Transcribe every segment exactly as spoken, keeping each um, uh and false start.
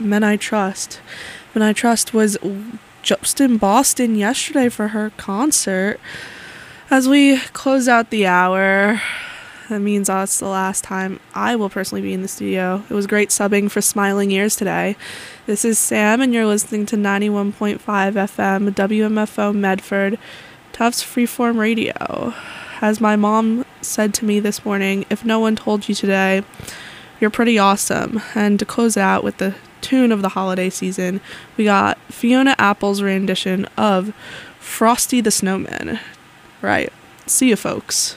Men I Trust. Men I Trust was just in Boston yesterday for her concert. As we close out the hour, that means that's the last time I will personally be in the studio. It was great subbing for Smiling Ears today. This is Sam, and you're listening to ninety-one point five F M, W M F O Medford, Tufts Freeform Radio. As my mom said to me this morning, if no one told you today, you're pretty awesome. And to close out with the tune of the holiday season, we got Fiona Apple's rendition of Frosty the Snowman. Right. See you, folks.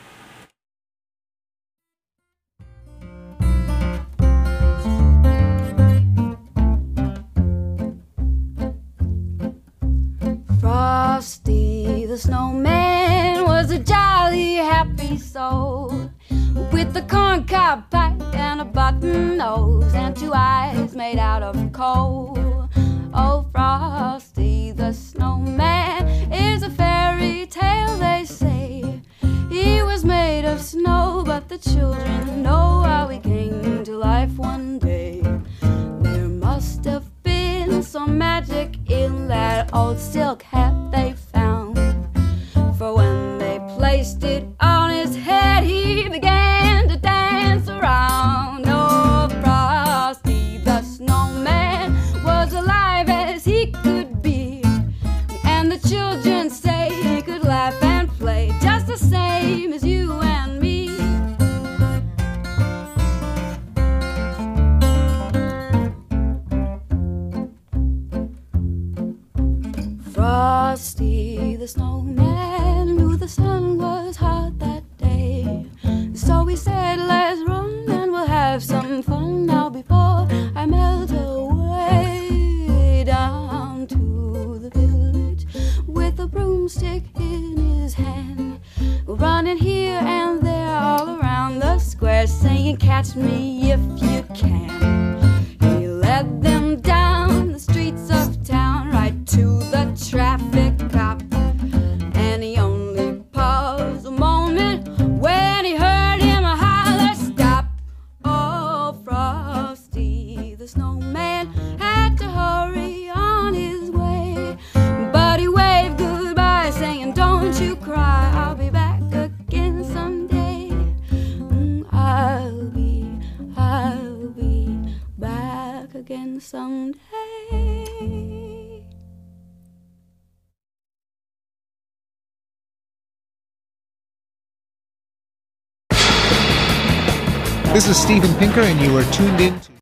Frosty the Snowman was a jolly happy soul, with a corncob pipe and a button nose and two eyes made out of coal. Oh, Frosty the Snowman is a fairy tale, they say. He was made of snow, but the children know how he came to life one day. There must have been some magic in that old silk hat they found, for when they placed it on his head, he began to dance around. Oh, Frosty the Snowman was alive as he could be, and the children say he could laugh and play just the same as you and me. Frosty the Snowman knew the sun was hot that day, so he said, let's run and we'll have some fun now before I melt away. Down to the village with a broomstick in his hand, running here and there all around the square, singing, catch me if you can. He led them down the streets of town, right to the traffic cop, and he only paused a moment when he heard him holler, stop. Oh, Frosty the Snowman had to hurry on his way, but he waved goodbye saying, don't you cry, I'll be back again someday. Mm, I'll be, I'll be back again someday. This is Steven Pinker, and you are tuned in to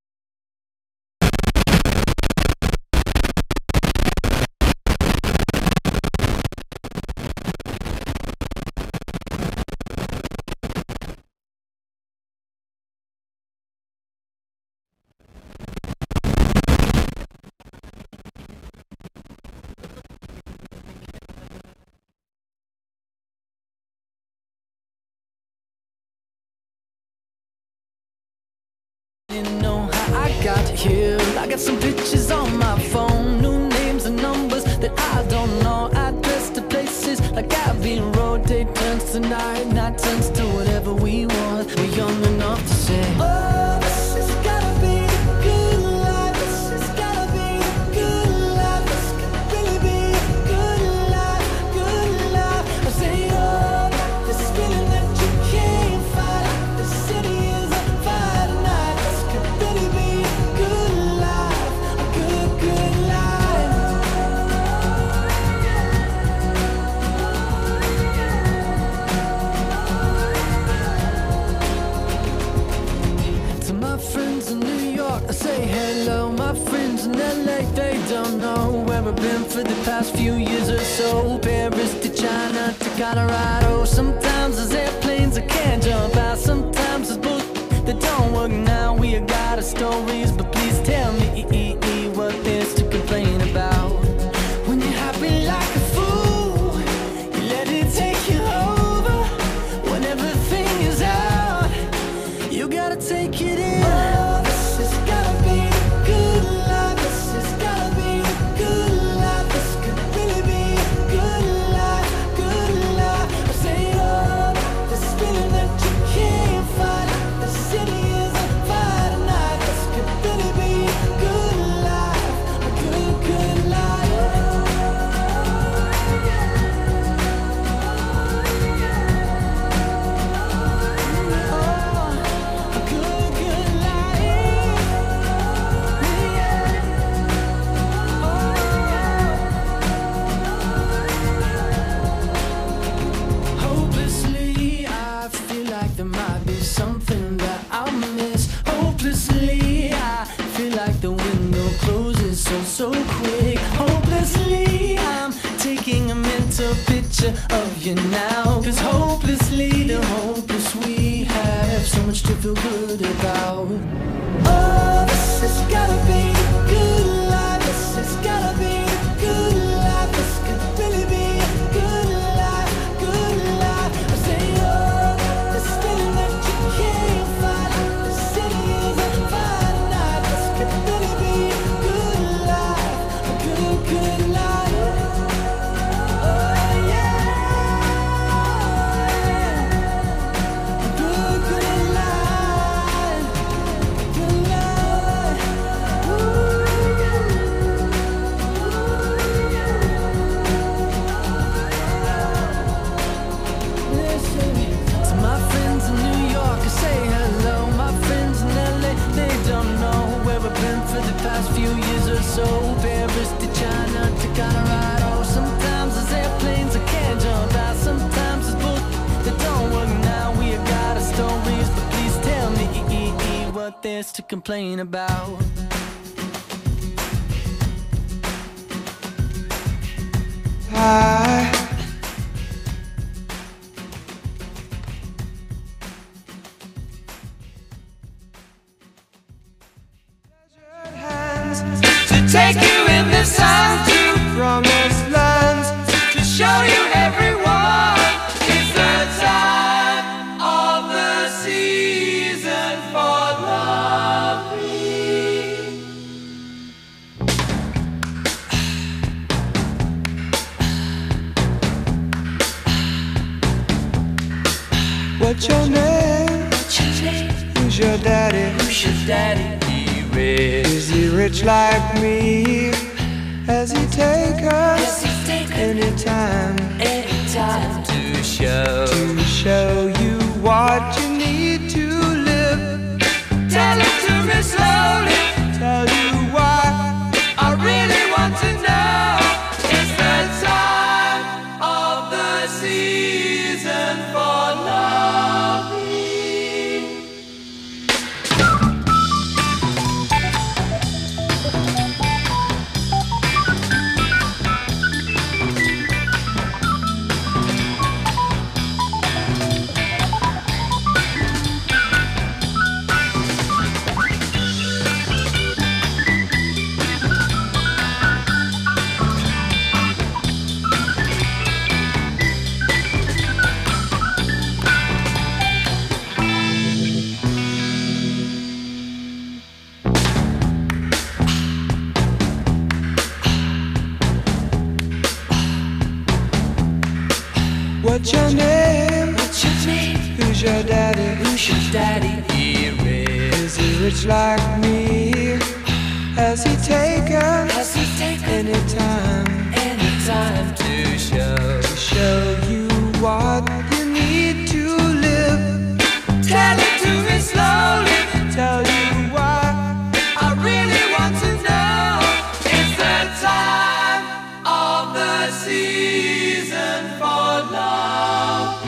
got here. I got some pictures on my phone, new names and numbers that I don't know, address to places like Abbey Road. Day turns to night, night turns to whatever we want. We're young enough to say, oh, this has gotta be a good life. This has gotta be a good life. This could really be a good life, good life. I say, oh, this feeling that you can't fight. The city is on fire tonight. This could really be good life, a good, good life. To my friends in New York, I say hello. My friends in L A, they don't know where I've been for the past few years or so. Paris to China to Colorado. Sometimes there's airplanes I can't jump out. Sometimes there's boats that don't work now. We got our stories, but please tell me what there's to complain about. When you're happy like a fool, you let it take you over. When everything is out, you gotta take it in. Oh, this has gotta be a good life. This has gotta be a good life. This could really be a good life, good life. I say, oh, this feeling that you can't fight. The city is on fire tonight. This could really be like the window closes so, so quick. Hopelessly, I'm taking a mental picture of you now. Cause hopelessly, the hopeless we have so much to feel good about. Oh, this has gotta be the good life. This has gotta be the good life. This could really be a good life, good life. I say, oh, this feeling that you can't fight. The city is a fine night. This could really be a good life, a good, good life. Oh, yeah. A good, good life. Good life. Listen to my friends in New York, I say hello. My friends in L A, they don't know where I've been for the past few years or so. Paris to China to Colorado. Sometimes there's airplanes I can't jump out. Sometimes it's both that don't work now. We have got our stories, but please tell me what there's to complain about. I To take you in the sun, to promised lands, to show you everyone. It's the time of the season for loving. what's your name? Who's your daddy? Who's your daddy? He rich. Is he rich like me? Has he take us anytime Anytime to show. to show you what you need to live? Tell it to me slowly. Tell you why I really want to know. It's the time of the season for loving. what's your name? What's your name? Who's your daddy? Who's your daddy? He rich. Is he rich like me? Has he taken Has he taken anytime anytime to show? to show you what you need to live? Tell it to me slowly. Tell you why I really want to know. It's the time of the season for loving.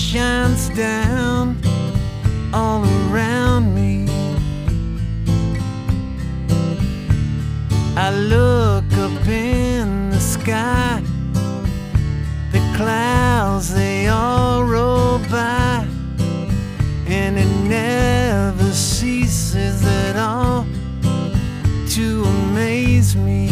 shines down all around me. I look up in the sky, the clouds they all roll by, and it never ceases at all to amaze me.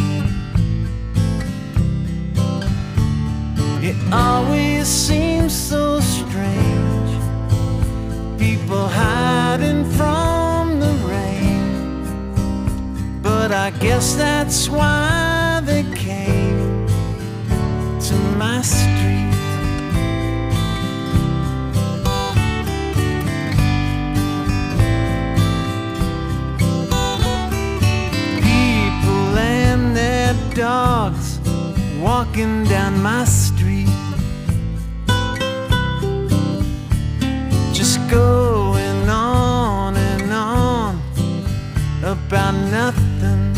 It always seems so strange, people hiding from the rain, but I guess that's why they came to my street. People and their dogs walking down my street, just going on and on about nothing,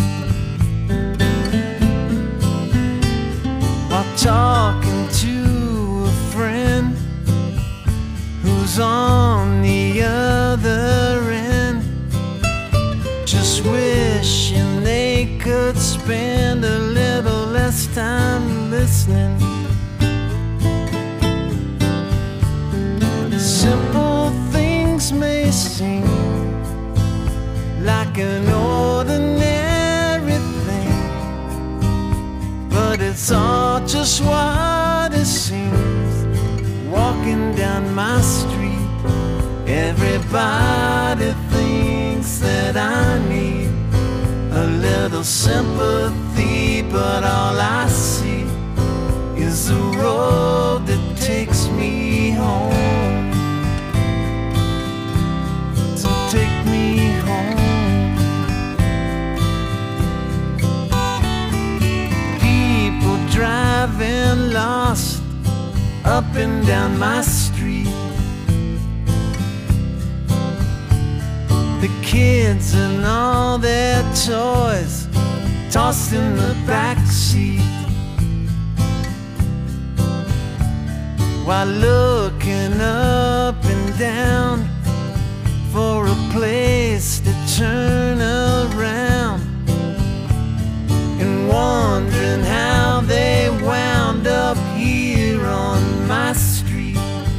while talking to a friend who's on the other end, just wishing they could spend a little less time listening. Simple things may seem like an ordinary thing, but it's all just what it seems. Walking down my street, everybody thinks that I need a little sympathy, but all I see is the road that takes me home. So take me home. People driving lost up and down my street, the kids and all their toys tossed in the back seat, while looking up and down for a place to turn around, and wondering how they wound up here on my street.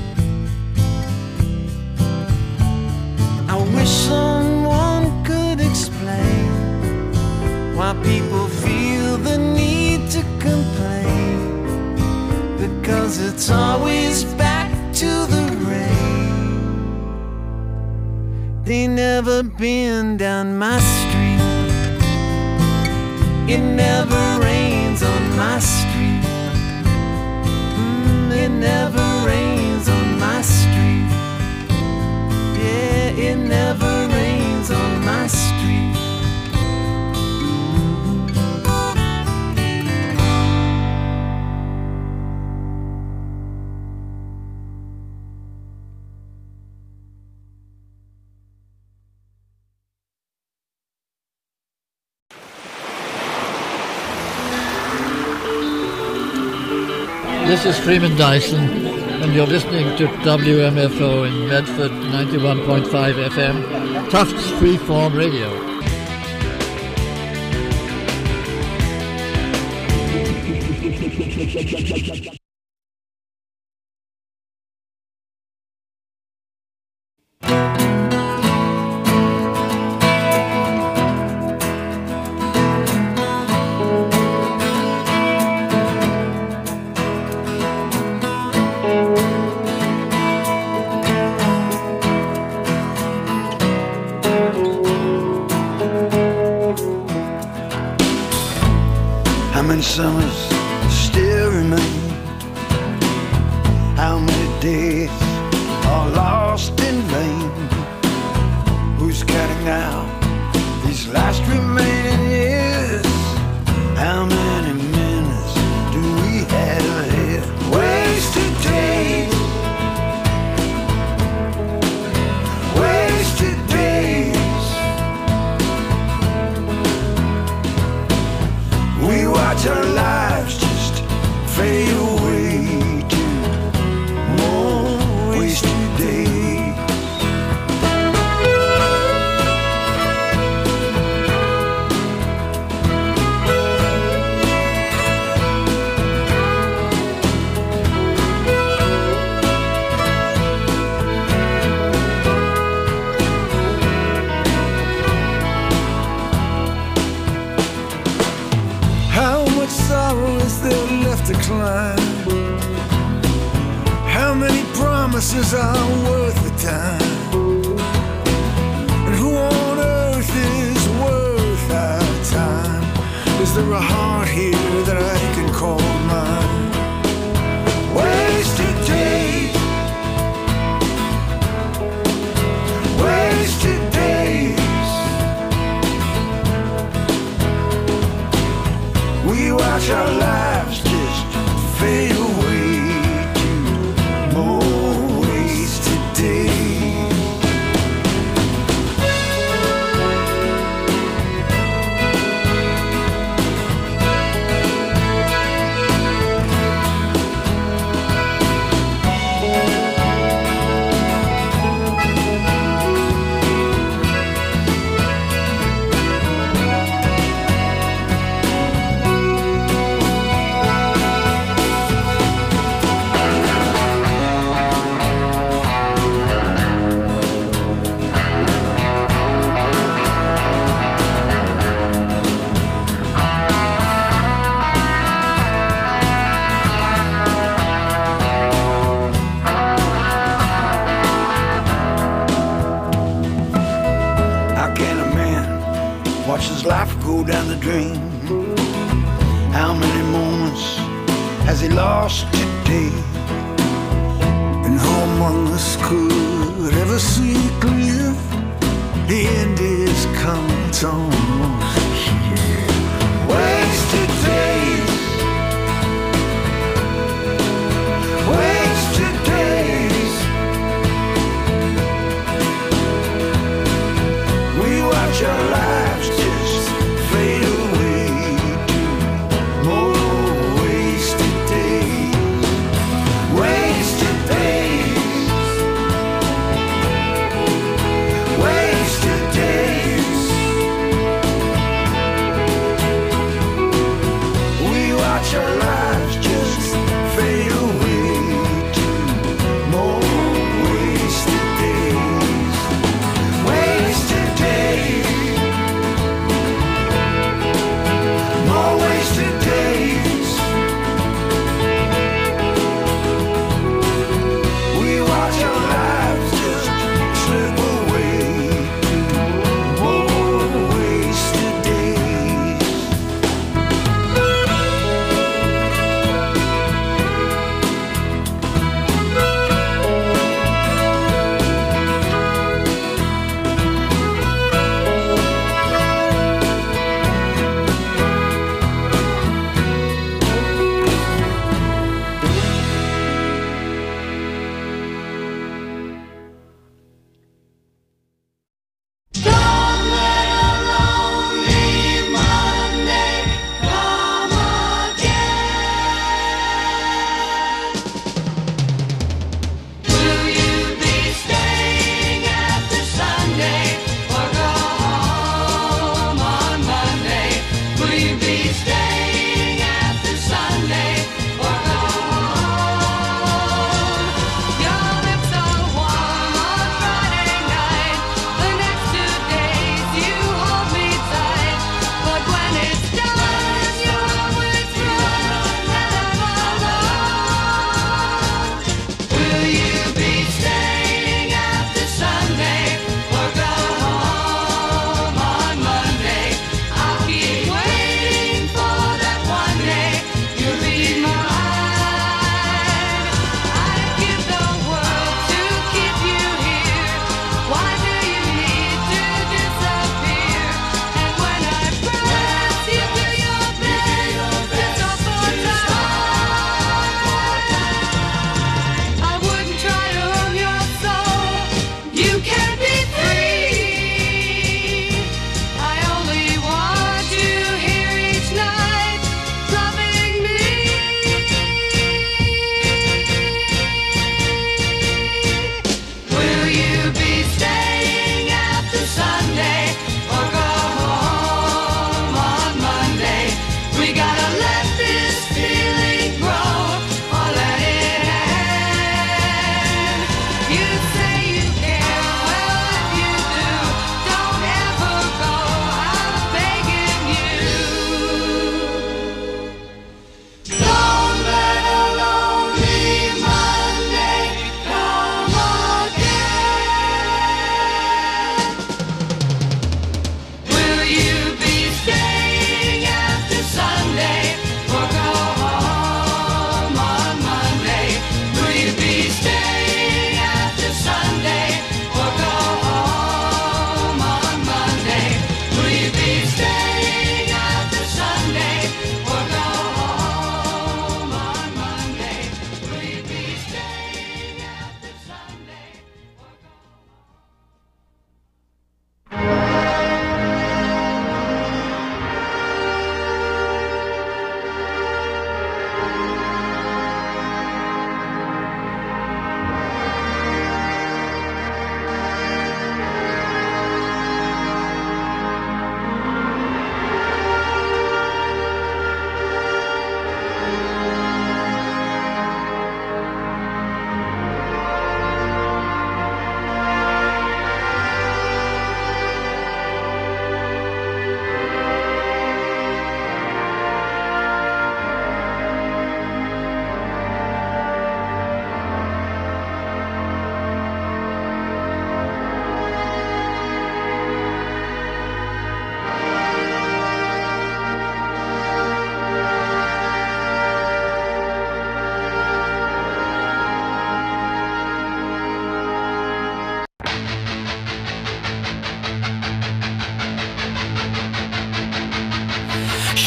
I wish someone could explain why people feel the need to complain, because it's always back to the rain. They never been down my street, it never rains on my street, mm, it never rains on my street, yeah, it never rains on my street. This is Freeman Dyson, and you're listening to W M F O in Medford, ninety-one point five F M, Tufts Freeform Radio. How many summers still remain? How many days are lost in vain? Who's counting now these last remaining years? How many minutes do we have ahead? Wasted days, wasted days. We watch our lives just fade away to more wasted to climb? How many promises are worth the time? And who on earth is worth our time? Is there a heart here that I can call mine? Wasted days, wasted days. We watch our lives just fade away to more wasted days. Life go down the drain. How many moments has he lost today? And who among us could ever see clear? The end is coming, it's almost here. Wasted days, wasted days. We watch our lives just fade away to more wasted days, wasted days, wasted days.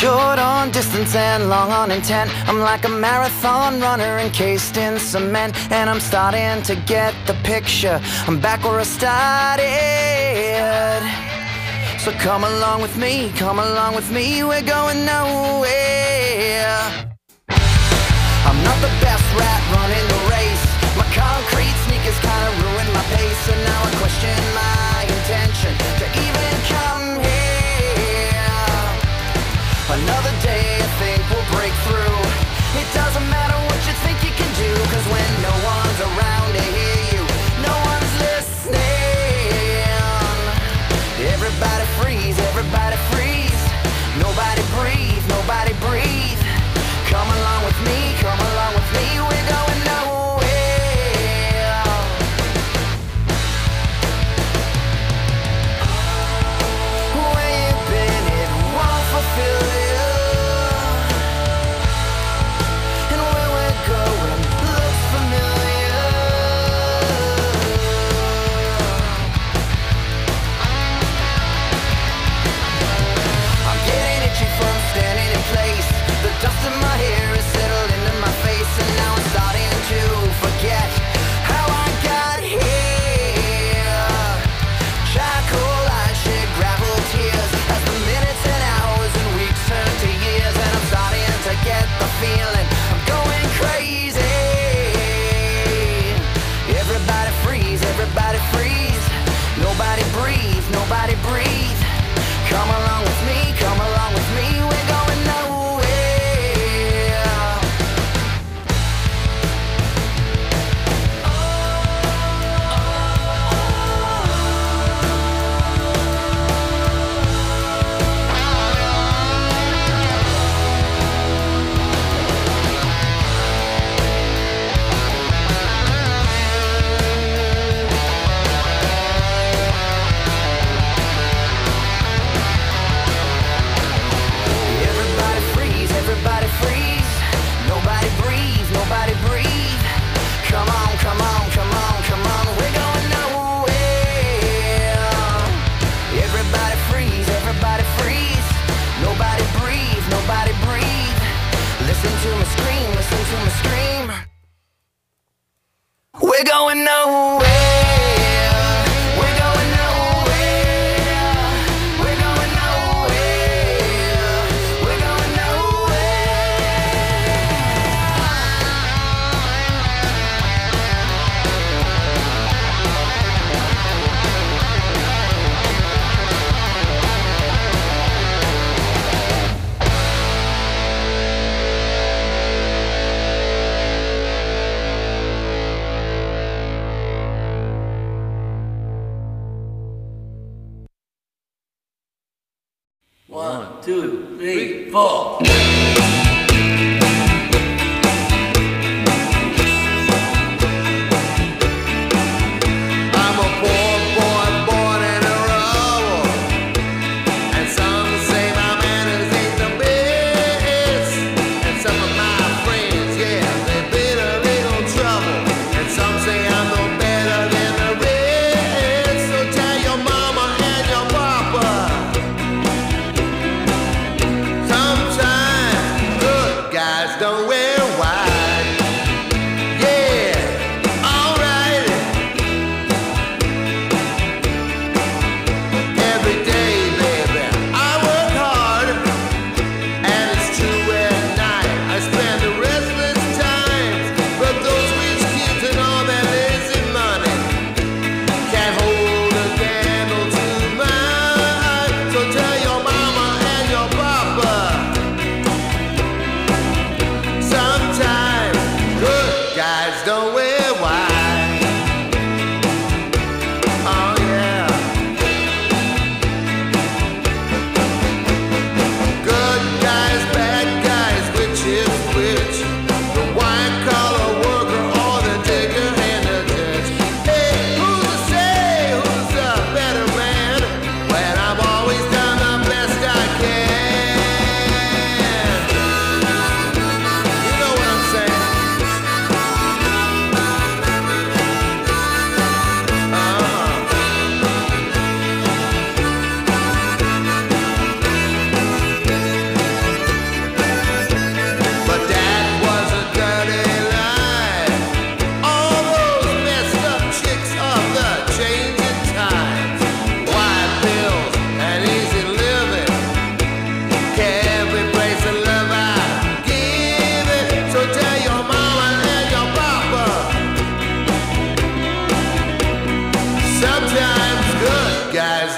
Short on distance and long on intent. I'm like a marathon runner encased in cement, and I'm starting to get the picture. I'm back where I started. So come along with me, come along with me, we're going nowhere. I'm not the best rat running the race. My concrete sneakers kinda ruined my pace, and now I question my intention to even come here. Another day I think we'll break through. It doesn't matter what you think you can do, cause when no one's around to hear you, no one's listening. Everybody freeze, everybody freeze. Nobody breathe, nobody breathe. Come along with me, come along with me, we're going nowhere. Where you been, it won't fulfill you. And where we're going looks familiar. I'm getting itchy from standing in place. The dust in my hair is settled into my face, and now I'm starting to forget how I got here. Charcoal eyes shed gravel tears as the minutes and hours and weeks turn to years, and I'm starting to get the feeling I'm going crazy. Everybody freeze, everybody freeze. Nobody breathe, nobody breathe. Come along with me, come along with me, we're going nowhere. Everybody freeze, everybody freeze. Nobody breathe, nobody breathe. Come on, come on, come on, come on, we're going nowhere. Everybody freeze, everybody freeze. Nobody breathe, nobody breathe. Listen to me scream, listen to me scream. We're going nowhere. We're going nowhere. We're going nowhere. We're going nowhere. One, two, three, four. I'm a poor boy born in a rubble, and some say my manners ain't the best, and some of my friends, yeah, they've been a little trouble, and some say I'm no better than the rest. So tell your mama and your papa, sometimes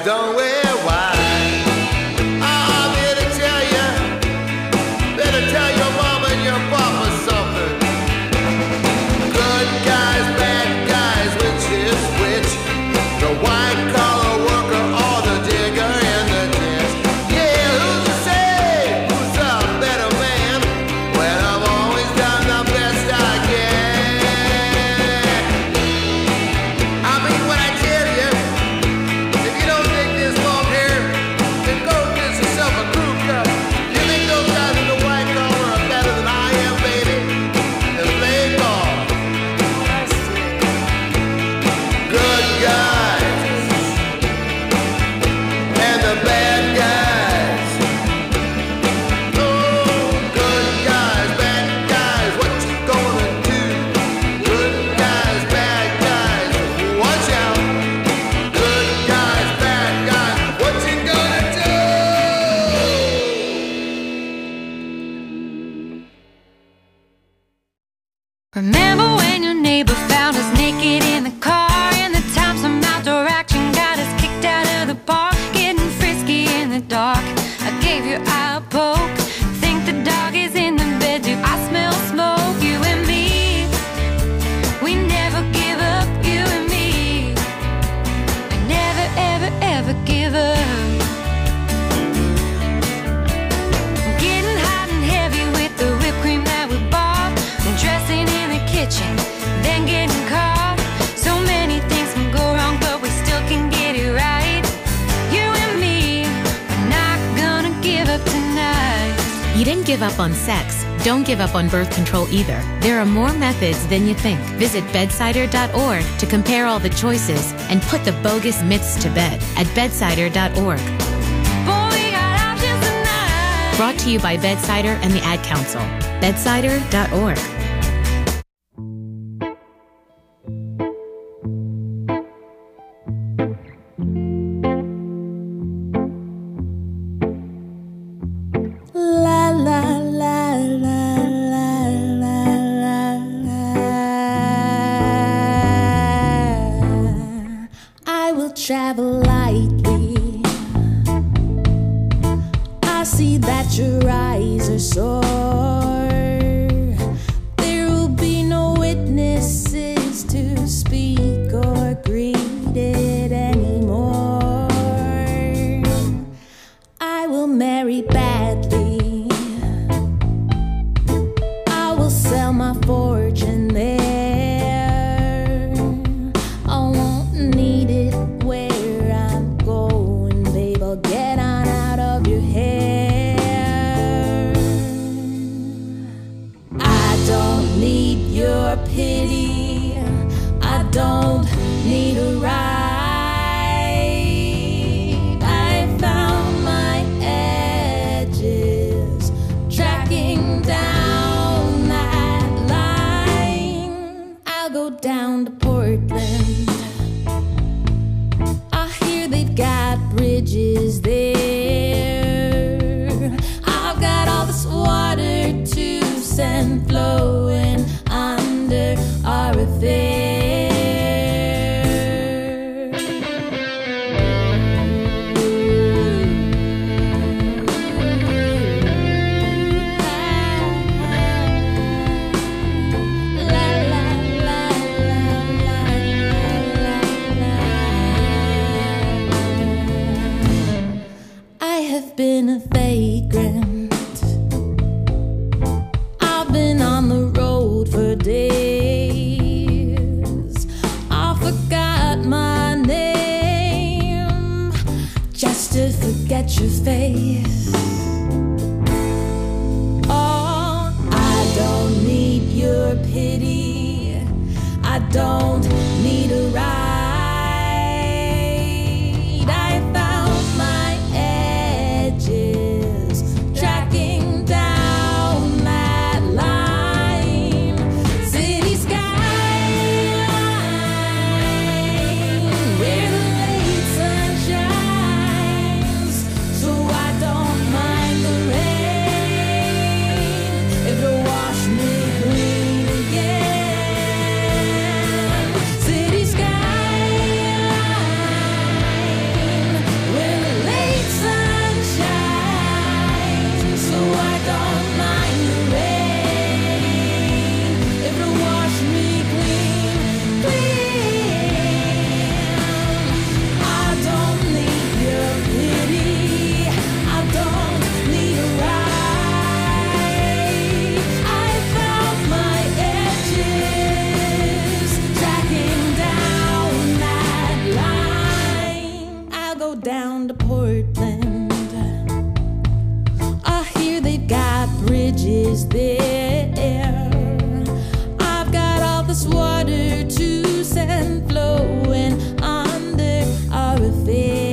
don't wear white. I'm here to tell you, better tell your mama and your papa something. Good guys, bad guys, which is which? The white collar worker or the digger in the ditch? Yeah, who's to say who's a better man? Well, I've always done the best I can. I mean, when I tell you, if you don't think this long hair, then go get yourself a crew cut. You think those guys in the white collar are better than I am, baby? Then play ball. Good guys and the bad guys. Oh, good guys, bad guys, what you gonna do? Good guys, bad guys, watch out. Good guys, bad guys, what you gonna do? Remember when your neighbor found us naked in the car, and the time some outdoor action got us kicked out of the park, getting frisky in the dark. I gave your eye a poke, think the dog is in the bed, do I smell smoke? You and me, we never give up, you and me, we never ever ever give up. Getting hot and heavy with the whipped cream that we bought, and dressing in the kitchen, then getting caught. So many things can go wrong, but we still can get it right. You and me, we're not gonna give up tonight. You didn't give up on sex. Don't give up on birth control either. There are more methods than you think. Visit bedsider dot org to compare all the choices and put the bogus myths to bed at bedsider dot org. Boy, we got options tonight. Brought to you by Bedsider and the Ad Council. bedsider dot org. La la la la la la la la. I will travel lightly. I see that your eyes are sore. There will be no witnesses to speak or greet it anymore. I will marry badly. I will sell my fortune there. I won't need it where I'm going, babe. I'll get on out of your hair. I don't need your pity. I don't need a ride. I found my edges, tracking down that line. I'll go down to Portland. I hear they've got bridges there. I've got all this water to send flowing under our affair. La la la la la la la. I have been a vagrant. I've been on the road for days. I forgot my name just to forget your face. Oh, I don't need your pity. I don't need a ride. I found my edges, tracking down that line. City skyline, where the late sun shines. So I don't mind go down to Portland. I hear they've got bridges there. I've got all this water to send flowing under our affair.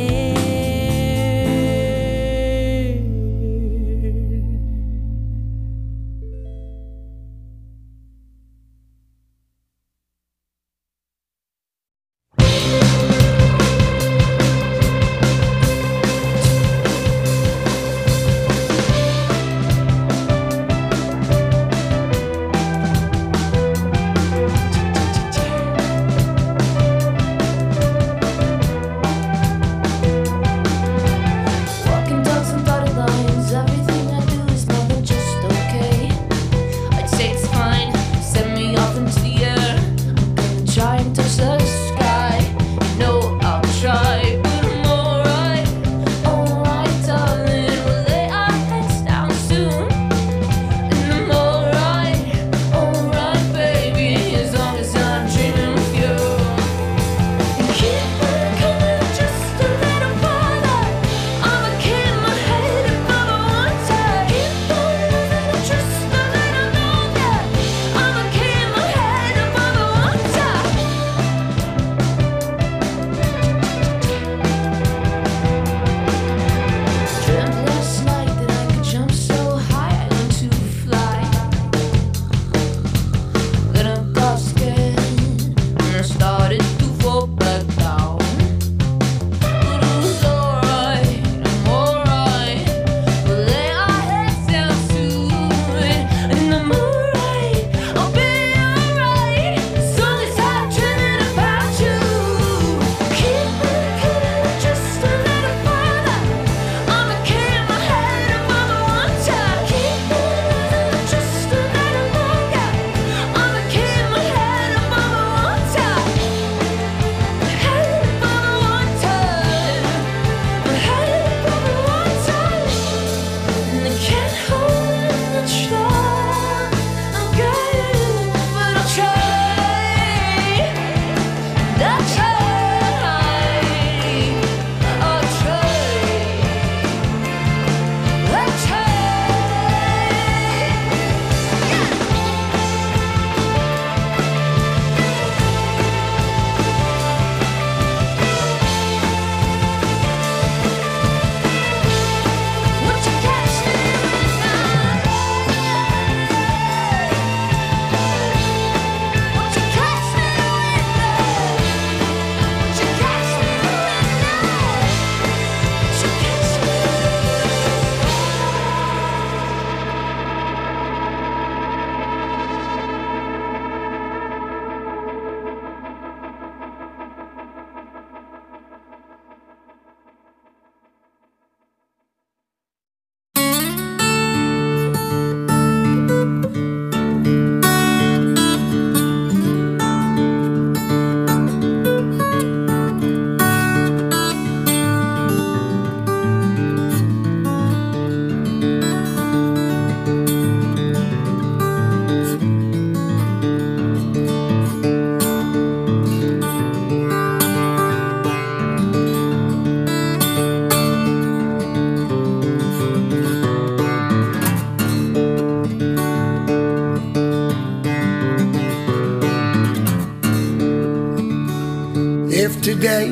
If today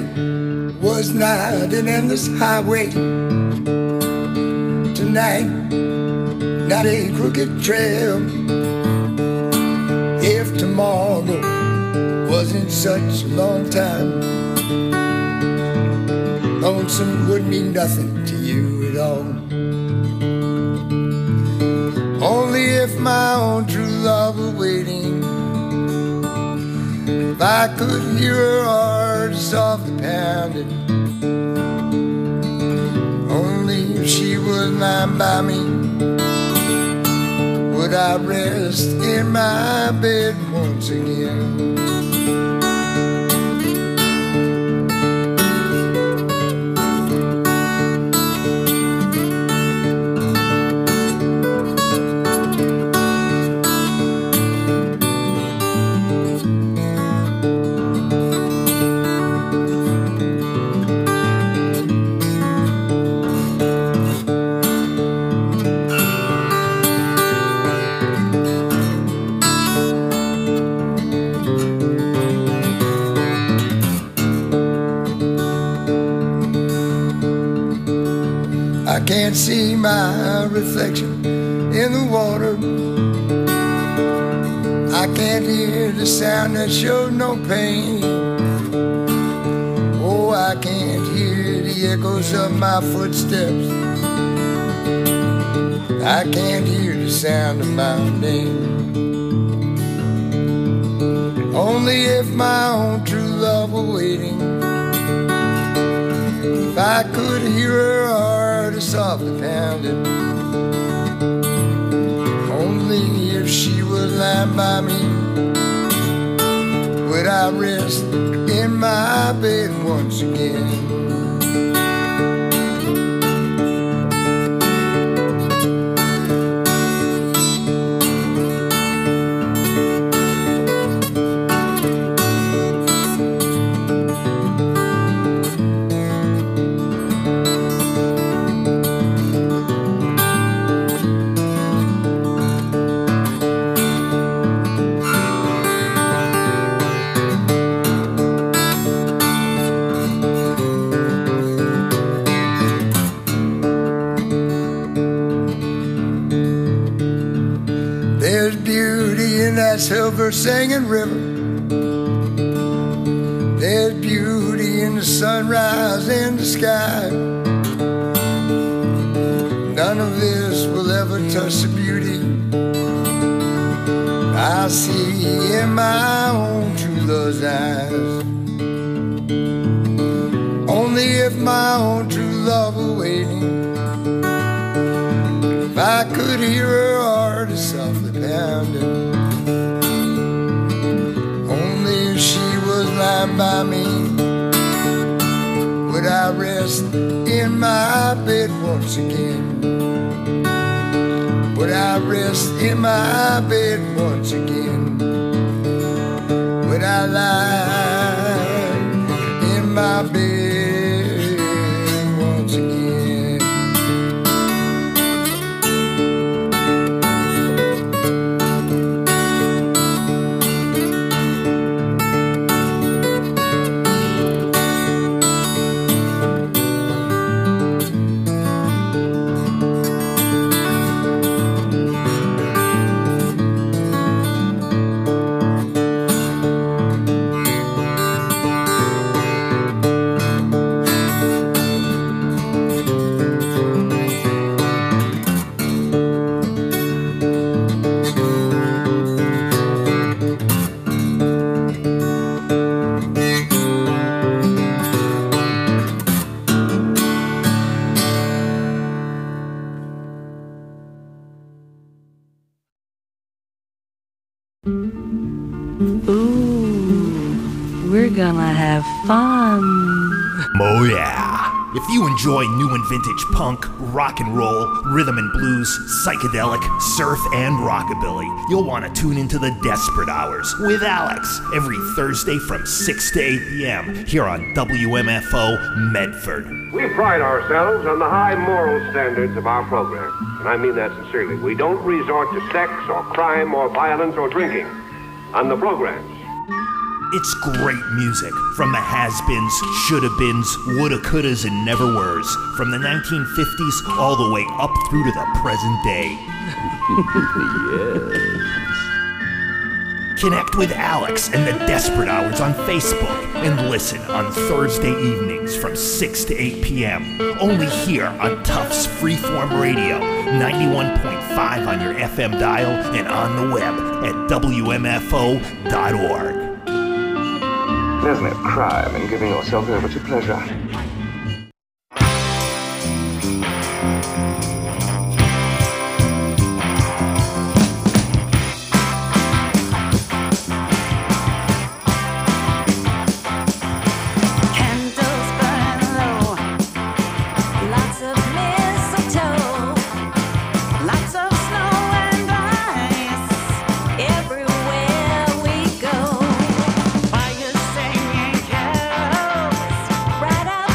was not an endless highway, tonight not a crooked trail, if tomorrow wasn't such a long time, lonesome would mean nothing to you at all. Only if my own true love were waiting, if I could hear her heart softly pounding, only if she was lying by me would I rest in my bed once again. I can't see my reflection in the water. I can't hear the sound that shows no pain. Oh, I can't hear the echoes of my footsteps. I can't hear the sound of my name. Only if my own true love were waiting. If I could hear her heart softly pounding. Only if she was lying by me would I rest in my bed once again. Silver singing river. There's beauty in the sunrise in the sky. None of this will ever touch the beauty I see in my own true love's eyes. Only if my own true love were waiting. If I could hear her heart softly pounding. Lying by me, would I rest in my bed once again? Would I rest in my bed once again? Would I lie in my bed once again? Gonna have fun. Oh yeah. If you enjoy new and vintage punk, rock and roll, rhythm and blues, psychedelic, surf, and rockabilly, you'll want to tune into the Desperate Hours with Alex every Thursday from six to eight p.m. here on W M F O Medford. We pride ourselves on the high moral standards of our program, and I mean that sincerely. We don't resort to sex or crime or violence or drinking on the programs. It's great music from the has-beens, shoulda-beens, woulda, couldas, and never-weres, from the nineteen fifties all the way up through to the present day. Yes. Connect with Alex and the Desperate Hours on Facebook and listen on Thursday evenings from six to eight p.m. only here on Tufts Freeform Radio, ninety-one point five on your F M dial and on the web at W M F O dot org. There's no crime in giving yourself over to pleasure. Right out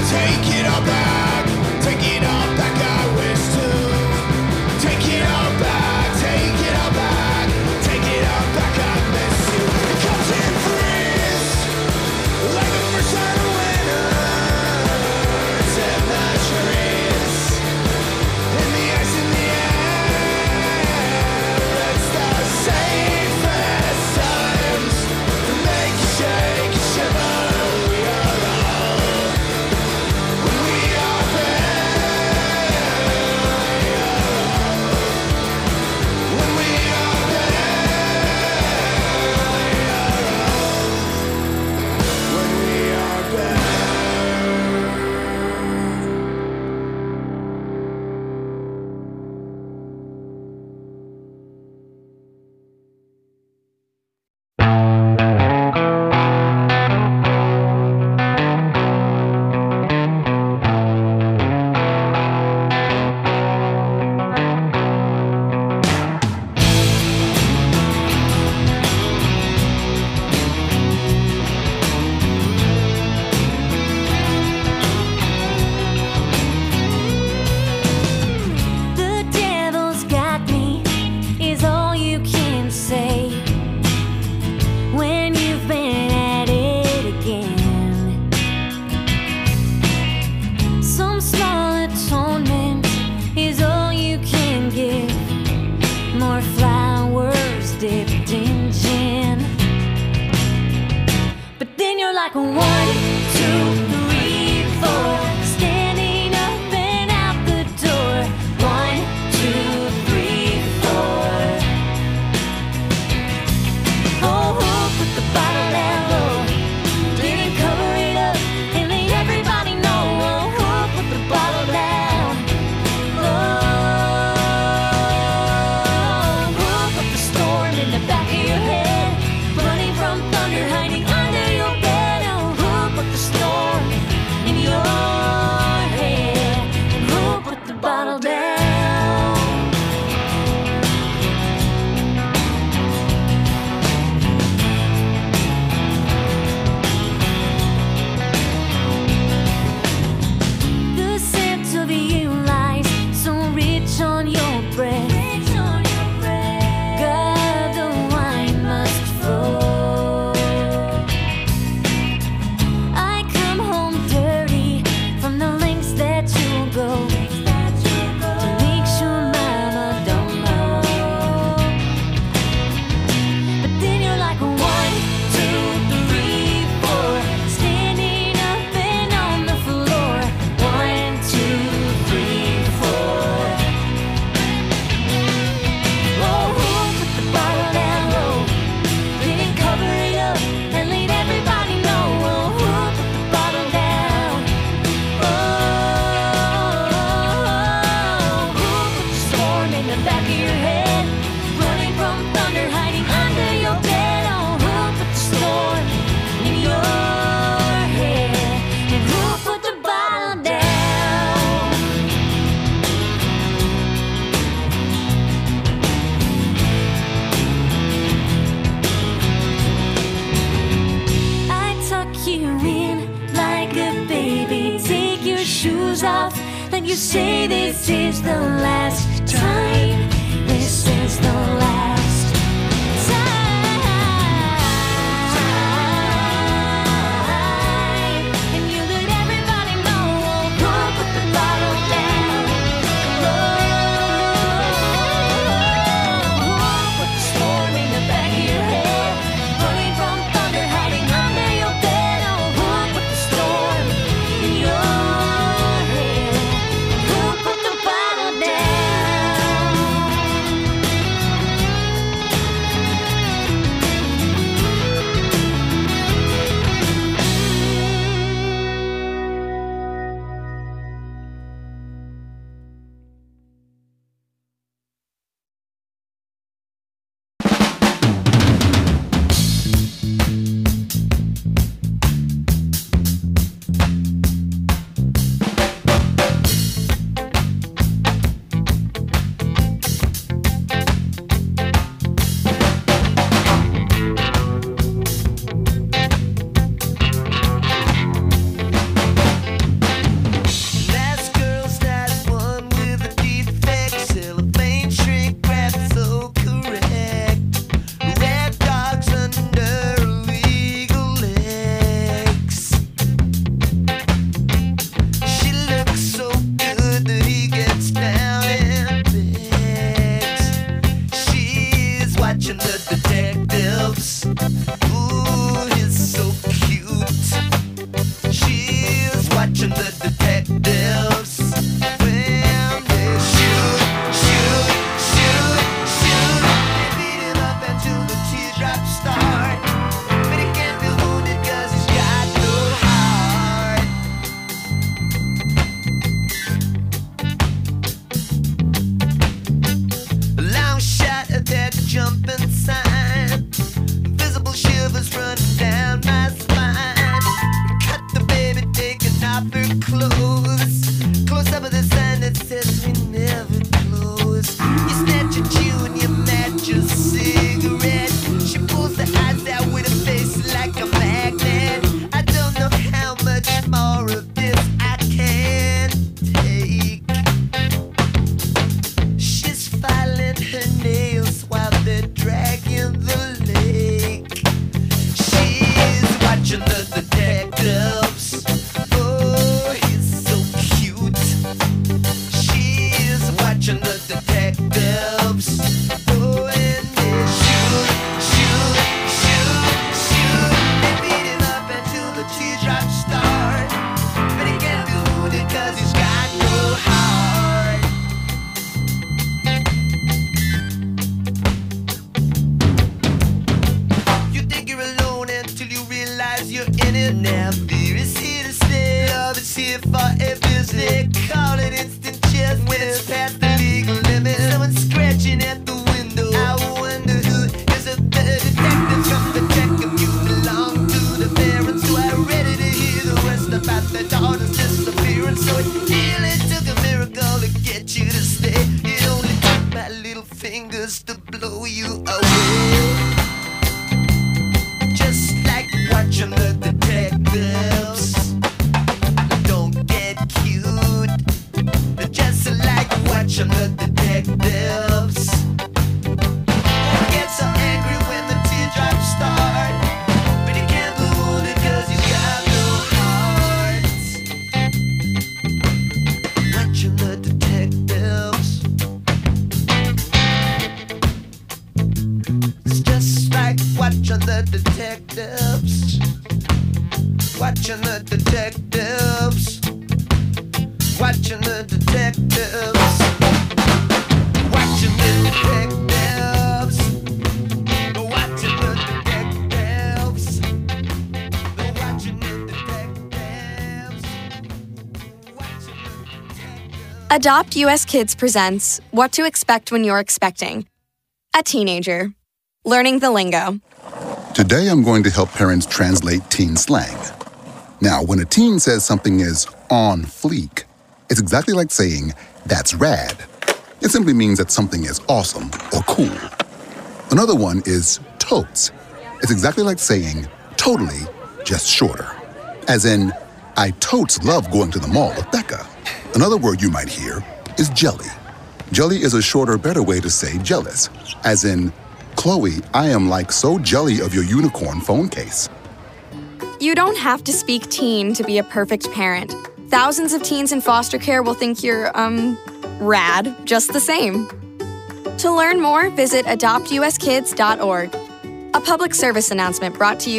like a one, two, three, four. Standing up and out the door. One, two, three, four. Oh, who put the bottle down low? Didn't cover it up and let everybody know. Oh, who put the bottle down low? Who put the storm in the back of your head? Running from thunder, hiding under your bed. The storm in your head, and who put the bottle down? The scent of you lies so rich on your breath. God, the wine must flow. You say this is the last time. This is the last time. And you let everybody know. Who put the bottle down? Who put the storm in the back of your head? Running from thunder, hiding under your bed. Oh, who put the storm in your Ooh, he's so cute. She's watching the detectives when they shoot, shoot, shoot, shoot. They beat him up until the teardrops start. But he can't be wounded 'cause he's got no heart. Long shot at that jumping sign. Invisible shivers running down my spine. Cut the baby taking off her clothes. Close up with a sign that says we never close. You snatch a chew and you match a cigarette. She pulls the eyes out with a face like a magnet. I don't know how much more of this I can take. She's filing her nails while they're dragging the lake. She's watching the detectives. Oh, he's so cute. She's watching the detectives. Oh, and they shoot, shoot, shoot, shoot. They beat him up until the teardrops start. But he can't be wounded 'cause he's got no heart. You think you're alone until you realize you're in it. Now fear is here to stay. Love is here for a visit. Call it instant chest when it's past the legal limit. Someone scratching at the window. I wonder who is it. The detective from the check if you belong to the parents who are ready to hear the rest about their daughter's disappearance. So it really took a miracle to get you to stay. It only took my little fingers to blow you away. Just like watching the detectives. Don't get cute. Just like watching the detectives. Get so angry when the teardrops start. But he can't be wounded 'cause he's got no heart. Watching the detectives. It's just like watching the detectives. Watching the detectives. Watching the detectives. Watching the detectives. Watching the detectives. Watching the detectives. Adopt U S Kids presents What to Expect When You're Expecting. A teenager. Learning the lingo. Today I'm going to help parents translate teen slang. Now, when a teen says something is on fleek, it's exactly like saying, that's rad. It simply means that something is awesome or cool. Another one is totes. It's exactly like saying, totally, just shorter. As in, I totes love going to the mall with Becca. Another word you might hear is jelly. Jelly is a shorter, better way to say jealous. As in, Chloe, I am like so jelly of your unicorn phone case. You don't have to speak teen to be a perfect parent. Thousands of teens in foster care will think you're, um, rad just the same. To learn more, visit adopt u s kids dot org. A public service announcement brought to you